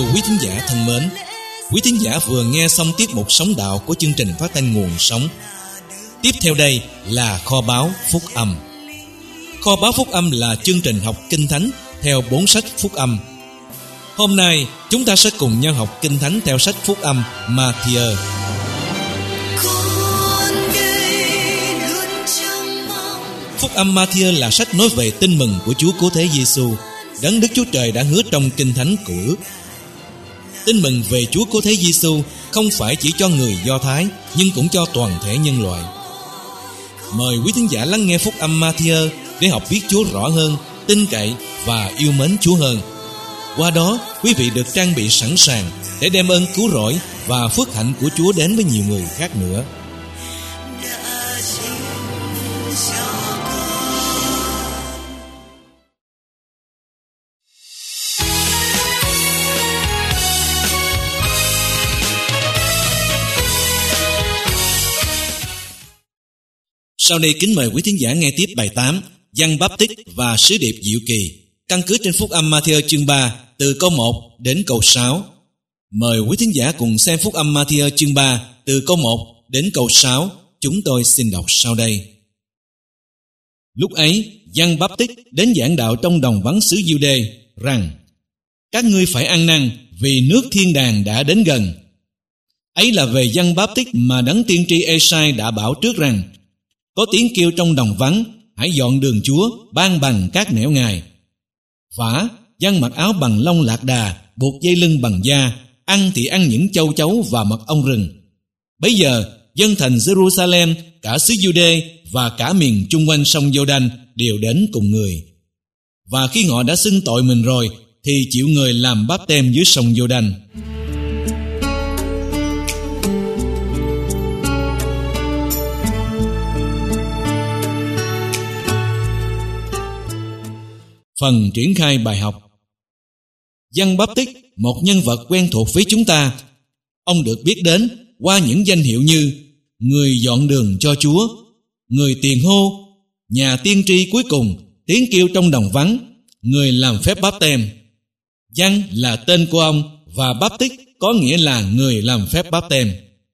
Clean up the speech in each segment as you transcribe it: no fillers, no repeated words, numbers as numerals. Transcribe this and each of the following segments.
Quý thính giả thân mến, quý thính giả vừa nghe xong tiết mục Sống Đạo của chương trình phát thanh Nguồn Sống. Tiếp theo đây là Kho báu Phúc Âm. Kho báu Phúc Âm là chương trình học Kinh Thánh theo 4 sách Phúc Âm. Hôm nay chúng ta sẽ cùng nhau học Kinh Thánh theo sách Phúc Âm Ma-thi-ơ. Phúc Âm Ma-thi-ơ là sách nói về tin mừng của Chúa Cứu Thế Giêsu, đấng Đức Chúa Trời đã hứa trong Kinh Thánh Cựu Ước. Tin mừng về Chúa Cứu Thế Giêsu không phải chỉ cho người Do Thái, nhưng cũng cho toàn thể nhân loại. Mời quý thính giả lắng nghe Phúc Âm Ma-thi-ơ để học biết Chúa rõ hơn, tin cậy và yêu mến Chúa hơn. Qua đó, quý vị được trang bị sẵn sàng để đem ơn cứu rỗi và phước hạnh của Chúa đến với nhiều người khác nữa. Sau đây kính mời quý thính giả nghe tiếp bài 8, Giăng Báp-tích và sứ điệp diệu kỳ, căn cứ trên Phúc Âm Ma-thi-ơ chương 3 từ câu 1 đến câu 6. Mời quý thính giả cùng xem Phúc Âm Ma-thi-ơ chương 3 từ câu 1 đến câu 6. Chúng tôi xin đọc sau đây. Lúc ấy, Giăng Báp-tích đến giảng đạo trong đồng vắng xứ Giu-đê rằng: các ngươi phải ăn năn, vì nước thiên đàng đã đến gần. Ấy là về Giăng Báp-tích mà đấng tiên tri Ê-sai đã bảo trước rằng: có tiếng kêu trong đồng vắng, hãy dọn đường Chúa, ban bằng các nẻo Ngài. Vả, Giăng mặc áo bằng lông lạc đà, buộc dây lưng bằng da, ăn thì ăn những châu chấu và mật ong rừng. Bấy giờ, dân thành Jerusalem, cả xứ Giu-đê và cả miền chung quanh sông Giô-đanh đều đến cùng người. Và khi họ đã xưng tội mình rồi, thì chịu người làm báp-têm dưới sông Giô-đanh. Phần triển khai bài học. Giăng Báp-tích, một nhân vật quen thuộc với chúng ta. Ông được biết đến qua những danh hiệu như người dọn đường cho Chúa, người tiền hô, nhà tiên tri cuối cùng, tiếng kêu trong đồng vắng, người làm phép báp-têm. Giăng là tên của ông và Báp-tích có nghĩa là người làm phép báp-têm.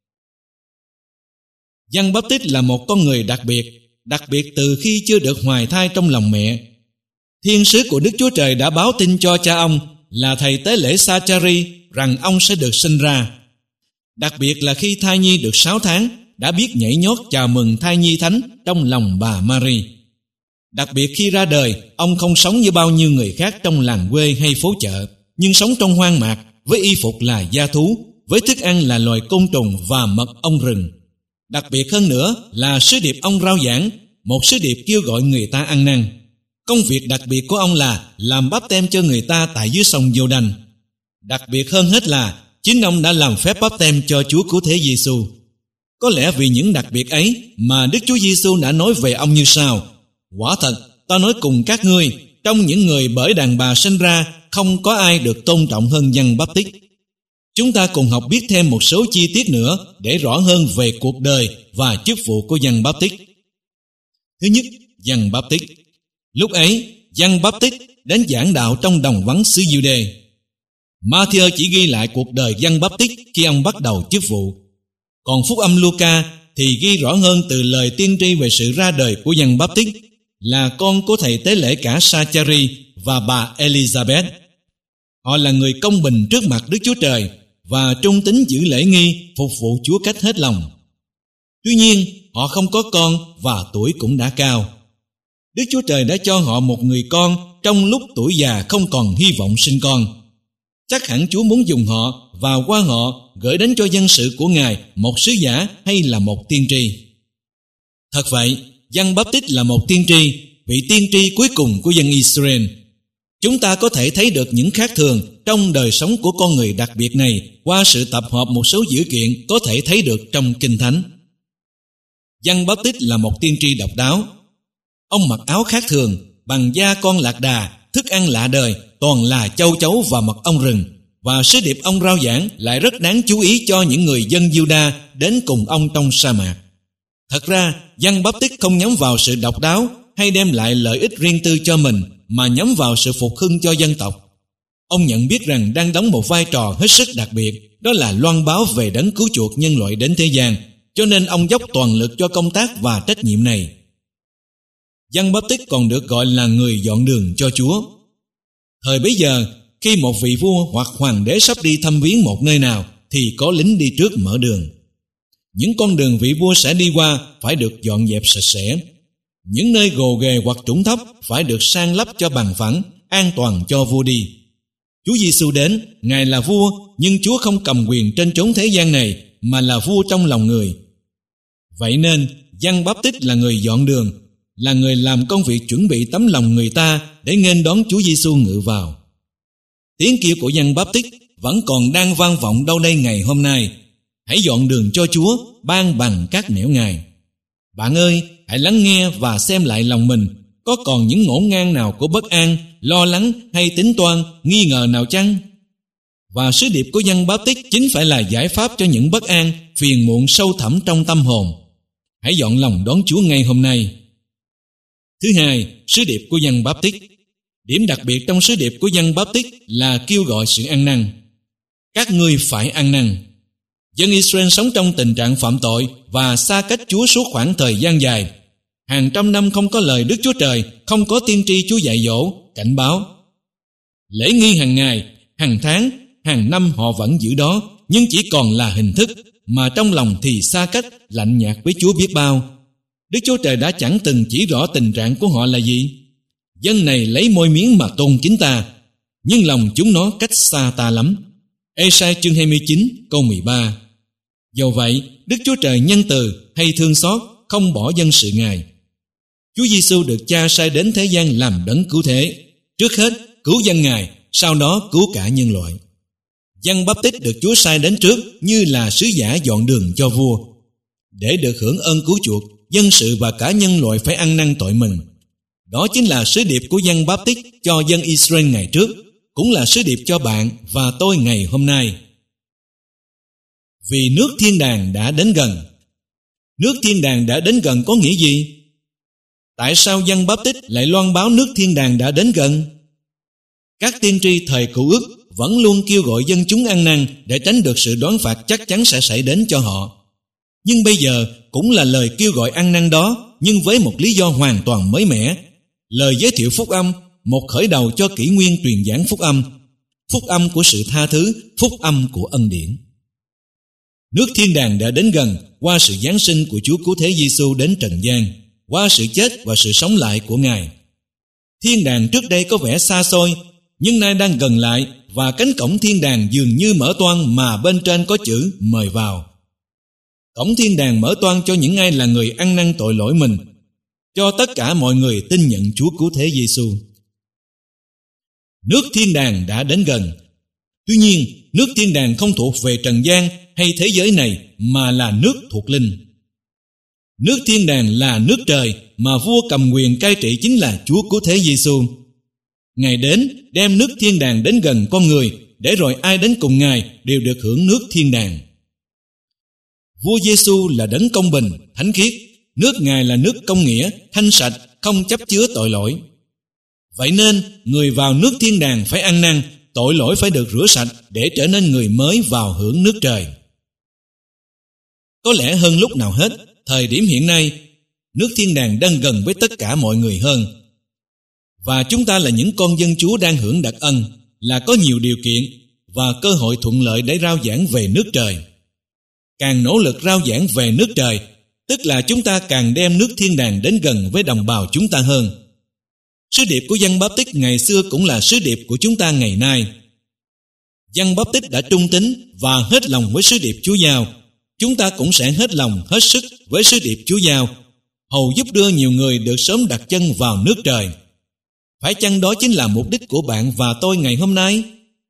Giăng Báp-tích là một con người đặc biệt từ khi chưa được hoài thai trong lòng mẹ. Thiên sứ của Đức Chúa Trời đã báo tin cho cha ông là thầy tế lễ Sa-cha-ri rằng ông sẽ được sinh ra. Đặc biệt là khi thai nhi được 6 tháng, đã biết nhảy nhót chào mừng thai nhi thánh trong lòng bà Mary. Đặc biệt khi ra đời, ông không sống như bao nhiêu người khác trong làng quê hay phố chợ, nhưng sống trong hoang mạc, với y phục là da thú, với thức ăn là loài côn trùng và mật ong rừng. Đặc biệt hơn nữa là sứ điệp ông rao giảng, một sứ điệp kêu gọi người ta ăn năn. Công việc đặc biệt của ông là làm báp-têm cho người ta tại dưới sông Giô-đanh. Đặc biệt hơn hết là chính ông đã làm phép báp-têm cho Chúa Cứu Thế Giêsu. Có lẽ vì những đặc biệt ấy mà Đức Chúa Giêsu đã nói về ông như sau: quả thật, ta nói cùng các ngươi, trong những người bởi đàn bà sinh ra, không có ai được tôn trọng hơn Giăng Báp-tích. Chúng ta cùng học biết thêm một số chi tiết nữa để rõ hơn về cuộc đời và chức vụ của Giăng Báp-tích. Thứ nhất, Giăng Báp-tích. Lúc ấy, Giăng Báp-tích đến giảng đạo trong đồng vắng xứ Giu-đê. Ma-thi-ơ chỉ ghi lại cuộc đời Giăng Báp-tích khi ông bắt đầu chức vụ. Còn Phúc Âm Luca thì ghi rõ hơn từ lời tiên tri về sự ra đời của Giăng Báp-tích, là con của thầy tế lễ cả Sa-cha-ri và bà Elizabeth. Họ là người công bình trước mặt Đức Chúa Trời và trung tín giữ lễ nghi, phục vụ Chúa cách hết lòng. Tuy nhiên, họ không có con và tuổi cũng đã cao. Đức Chúa Trời đã cho họ một người con trong lúc tuổi già không còn hy vọng sinh con. Chắc hẳn Chúa muốn dùng họ và qua họ gửi đến cho dân sự của Ngài một sứ giả hay là một tiên tri. Thật vậy, Giăng Báp-tích là một tiên tri, vị tiên tri cuối cùng của dân Israel. Chúng ta có thể thấy được những khác thường trong đời sống của con người đặc biệt này qua sự tập hợp một số dữ kiện có thể thấy được trong Kinh Thánh. Giăng Báp-tích là một tiên tri độc đáo. Ông mặc áo khác thường, bằng da con lạc đà, thức ăn lạ đời, toàn là châu chấu và mật ong rừng. Và sứ điệp ông rao giảng lại rất đáng chú ý cho những người dân Giu-đa đến cùng ông trong sa mạc. Thật ra, Giăng Báp-tích không nhắm vào sự độc đáo hay đem lại lợi ích riêng tư cho mình, mà nhắm vào sự phục hưng cho dân tộc. Ông nhận biết rằng đang đóng một vai trò hết sức đặc biệt, đó là loan báo về đấng cứu chuộc nhân loại đến thế gian, cho nên ông dốc toàn lực cho công tác và trách nhiệm này. Giăng Báp Tích còn được gọi là người dọn đường cho Chúa. Thời bấy giờ, khi một vị vua hoặc hoàng đế sắp đi thăm viếng một nơi nào thì có lính đi trước mở đường. Những con đường vị vua sẽ đi qua phải được dọn dẹp sạch sẽ. Những nơi gồ ghề hoặc trũng thấp phải được san lấp cho bằng phẳng, an toàn cho vua đi. Chúa Giêsu đến, Ngài là vua, nhưng Chúa không cầm quyền trên chốn thế gian này, mà là vua trong lòng người. Vậy nên, Giăng Báp Tích là người dọn đường, là người làm công việc chuẩn bị tấm lòng người ta để nghênh đón Chúa Giêsu ngự vào. Tiếng kêu của Giăng Báp Tích vẫn còn đang vang vọng đâu đây ngày hôm nay. Hãy dọn đường cho Chúa, ban bằng các nẻo Ngài. Bạn ơi, hãy lắng nghe và xem lại lòng mình, có còn những ngổn ngang nào của bất an, lo lắng hay tính toan, nghi ngờ nào chăng? Và sứ điệp của Giăng Báp Tích chính phải là giải pháp cho những bất an, phiền muộn sâu thẳm trong tâm hồn. Hãy dọn lòng đón Chúa ngay hôm nay. Thứ hai, sứ điệp của Giăng Báp Tích. Điểm đặc biệt trong sứ điệp của Giăng Báp Tích là kêu gọi sự ăn năn. Các ngươi phải ăn năn. Dân Israel sống trong tình trạng phạm tội và xa cách Chúa suốt khoảng thời gian dài. Hàng trăm năm không có lời Đức Chúa Trời, không có tiên tri Chúa dạy dỗ, cảnh báo. Lễ nghi hàng ngày, hàng tháng, hàng năm họ vẫn giữ đó, nhưng chỉ còn là hình thức, mà trong lòng thì xa cách, lạnh nhạt với Chúa biết bao. Đức Chúa Trời đã chẳng từng chỉ rõ tình trạng của họ là gì. Dân này lấy môi miếng mà tôn kính ta, nhưng lòng chúng nó cách xa ta lắm. Ê-sai chương 29 câu 13. Dầu vậy, Đức Chúa Trời nhân từ hay thương xót, không bỏ dân sự Ngài. Chúa Giêsu được Cha sai đến thế gian làm đấng cứu thế. Trước hết cứu dân Ngài, sau đó cứu cả nhân loại. Giăng Báp Tích được Chúa sai đến trước như là sứ giả dọn đường cho vua. Để được hưởng ơn cứu chuộc, dân sự và cả nhân loại phải ăn năn tội mình. Đó chính là sứ điệp của Giăng Báp Tích cho dân Israel ngày trước, cũng là sứ điệp cho bạn và tôi ngày hôm nay. Vì nước thiên đàng đã đến gần. Nước thiên đàng đã đến gần có nghĩa gì? Tại sao Giăng Báp Tích lại loan báo nước thiên đàng đã đến gần? Các tiên tri thời Cựu Ước vẫn luôn kêu gọi dân chúng ăn năn để tránh được sự đoán phạt chắc chắn sẽ xảy đến cho họ. Nhưng bây giờ cũng là lời kêu gọi ăn năn đó, nhưng với một lý do hoàn toàn mới mẻ. Lời giới thiệu phúc âm, một khởi đầu cho kỷ nguyên truyền giảng phúc âm của sự tha thứ, phúc âm của ân điển. Nước thiên đàng đã đến gần qua sự giáng sinh của Chúa Cứu Thế Giêsu đến trần gian, qua sự chết và sự sống lại của Ngài. Thiên đàng trước đây có vẻ xa xôi, nhưng nay đang gần lại, và cánh cổng thiên đàng dường như mở toang mà bên trên có chữ mời vào. Cổng thiên đàng mở toang cho những ai là người ăn năn tội lỗi mình, cho tất cả mọi người tin nhận Chúa Cứu Thế Giêsu. Nước thiên đàng đã đến gần. Tuy nhiên, nước thiên đàng không thuộc về trần gian hay thế giới này, mà là nước thuộc linh. Nước thiên đàng là nước trời mà vua cầm quyền cai trị chính là Chúa Cứu Thế Giêsu. Ngài đến đem nước thiên đàng đến gần con người, để rồi ai đến cùng Ngài đều được hưởng nước thiên đàng. Vua Giêsu là đấng công bình, thánh khiết. Nước Ngài là nước công nghĩa, thanh sạch, không chấp chứa tội lỗi. Vậy nên, người vào nước thiên đàng phải ăn năn, tội lỗi phải được rửa sạch để trở nên người mới vào hưởng nước trời. Có lẽ hơn lúc nào hết, thời điểm hiện nay, nước thiên đàng đang gần với tất cả mọi người hơn. Và chúng ta là những con dân Chúa đang hưởng đặc ân, là có nhiều điều kiện và cơ hội thuận lợi để rao giảng về nước trời. Càng nỗ lực rao giảng về nước trời, tức là chúng ta càng đem nước thiên đàng đến gần với đồng bào chúng ta hơn. Sứ điệp của Giăng Báp Tích ngày xưa cũng là sứ điệp của chúng ta ngày nay. Giăng Báp Tích đã trung tín và hết lòng với sứ điệp Chúa giao. Chúng ta cũng sẽ hết lòng, hết sức với sứ điệp Chúa giao, hầu giúp đưa nhiều người được sớm đặt chân vào nước trời. Phải chăng đó chính là mục đích của bạn và tôi ngày hôm nay?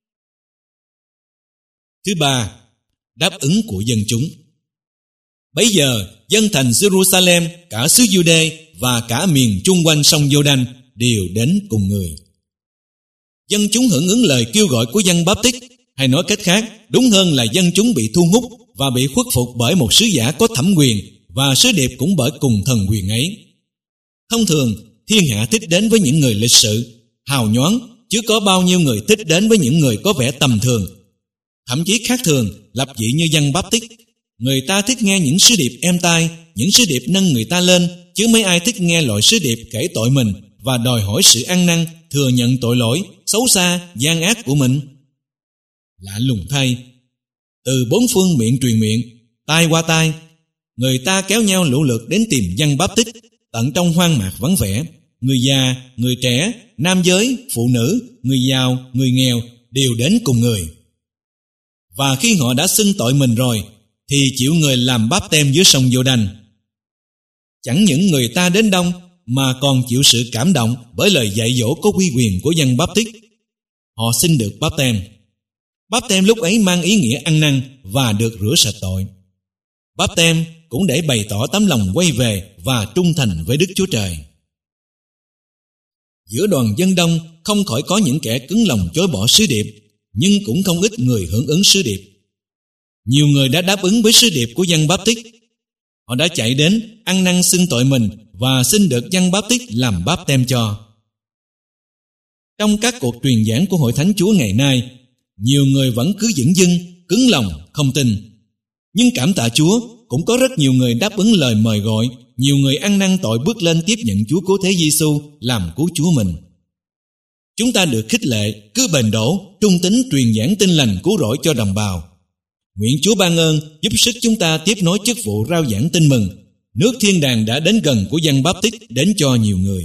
Thứ ba, đáp ứng của dân chúng. Bấy giờ, dân thành Jerusalem, cả xứ Giu-đê và cả miền chung quanh sông Giô-đanh đều đến cùng người. Dân chúng hưởng ứng lời kêu gọi của Giăng Báp Tích, hay nói cách khác, đúng hơn là dân chúng bị thu hút và bị khuất phục bởi một sứ giả có thẩm quyền, và sứ điệp cũng bởi cùng thần quyền ấy. Thông thường, thiên hạ thích đến với những người lịch sự, hào nhoáng, chứ có bao nhiêu người thích đến với những người có vẻ tầm thường, thậm chí khác thường, lập dị như Giăng Báp-tít. Người ta thích nghe những sứ điệp êm tai, những sứ điệp nâng người ta lên, chứ mấy ai thích nghe loại sứ điệp kể tội mình và đòi hỏi sự ăn năn, thừa nhận tội lỗi, xấu xa, gian ác của mình. Lạ lùng thay, từ bốn phương miệng truyền miệng, tai qua tai, người ta kéo nhau lũ lượt đến tìm Giăng Báp-tít tận trong hoang mạc vắng vẻ. Người già, người trẻ, nam giới, phụ nữ, người giàu, người nghèo đều đến cùng người. Và khi họ đã xưng tội mình rồi thì chịu người làm báp têm dưới sông Giô-đanh. Chẳng những người ta đến đông mà còn chịu sự cảm động bởi lời dạy dỗ có uy quyền của Giăng Báp-tít. Họ xin được báp têm. Báp têm lúc ấy mang ý nghĩa ăn năn và được rửa sạch tội. Báp têm cũng để bày tỏ tấm lòng quay về và trung thành với Đức Chúa Trời. Giữa đoàn dân đông không khỏi có những kẻ cứng lòng chối bỏ sứ điệp, nhưng cũng không ít người hưởng ứng sứ điệp. Nhiều người đã đáp ứng với sứ điệp của Giăng Báp-tít. Họ đã chạy đến ăn năn xưng tội mình và xin được Giăng Báp-tít làm báp têm cho. Trong các cuộc truyền giảng của Hội Thánh Chúa ngày nay, nhiều người vẫn cứ dửng dưng, cứng lòng, không tin. Nhưng cảm tạ Chúa, cũng có rất nhiều người đáp ứng lời mời gọi, nhiều người ăn năn tội bước lên tiếp nhận Chúa Cứu Thế Giêsu làm cứu Chúa mình. Chúng ta được khích lệ, cứ bền đổ, trung tín truyền giảng tin lành cứu rỗi cho đồng bào. Nguyện Chúa ban ơn giúp sức chúng ta tiếp nối chức vụ rao giảng tin mừng. Nước thiên đàng đã đến gần của Giăng Báp-tít đến cho nhiều người.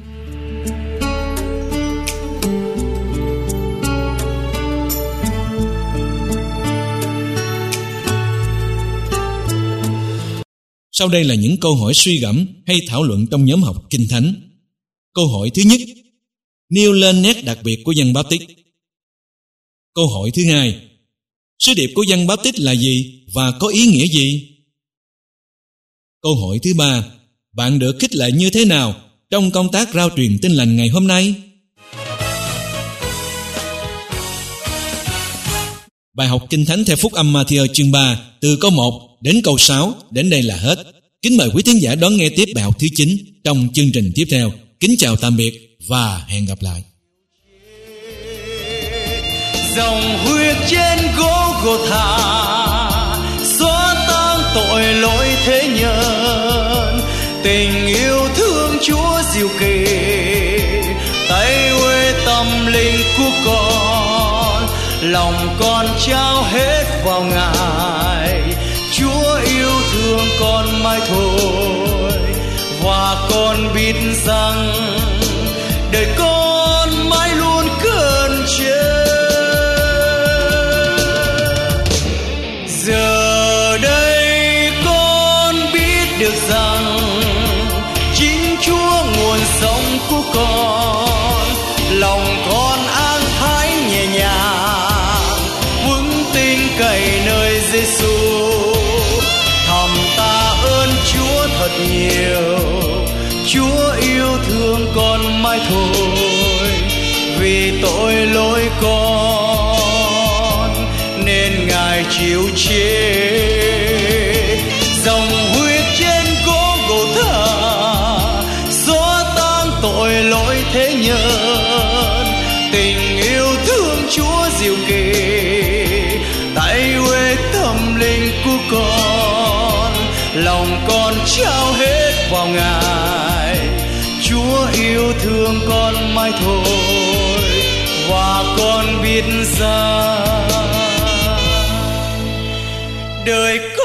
Sau đây là những câu hỏi suy gẫm hay thảo luận trong nhóm học Kinh Thánh. Câu hỏi thứ nhất, nêu lên nét đặc biệt của Giăng Báp-tít. Câu hỏi thứ hai, sứ điệp của Giăng Báp-tít là gì và có ý nghĩa gì? Câu hỏi thứ ba, bạn được khích lệ như thế nào trong công tác rao truyền tin lành ngày hôm nay? Bài học Kinh Thánh theo Phúc âm Ma-thi-ơ chương 3 từ câu 1 đến câu 6 đến đây là hết. Kính mời quý thính giả đón nghe tiếp bài học thứ 9 trong chương trình tiếp theo. Kính chào tạm biệt và hẹn gặp lại. Dòng huyết trên Gô-gô-thà xóa tan tội lỗi thế nhân, tình yêu thương Chúa diệu kỳ tay huê tâm linh của con, lòng con trao hết vào Ngài. Chúa yêu thương con mãi thôi, và con biết rằng đời con mãi luôn cơn chờ. Giờ đây con biết được rằng chính Chúa nguồn sống của con, lòng con an thái nhẹ nhàng, vững tin cậy nơi Giêsu. Thầm ta ơn Chúa thật nhiều, Chúa yêu thương con mãi thôi, vì tội lỗi con nên Ngài chịu chết. Dòng huyết trên Gô-gô-thà xóa tan tội lỗi thế nhân, tình yêu thương Chúa diệu kỳ tay huê tâm linh của con, lòng con trao hết vào Ngài. Chúa yêu thương con mãi thôi, và con biết rằng đời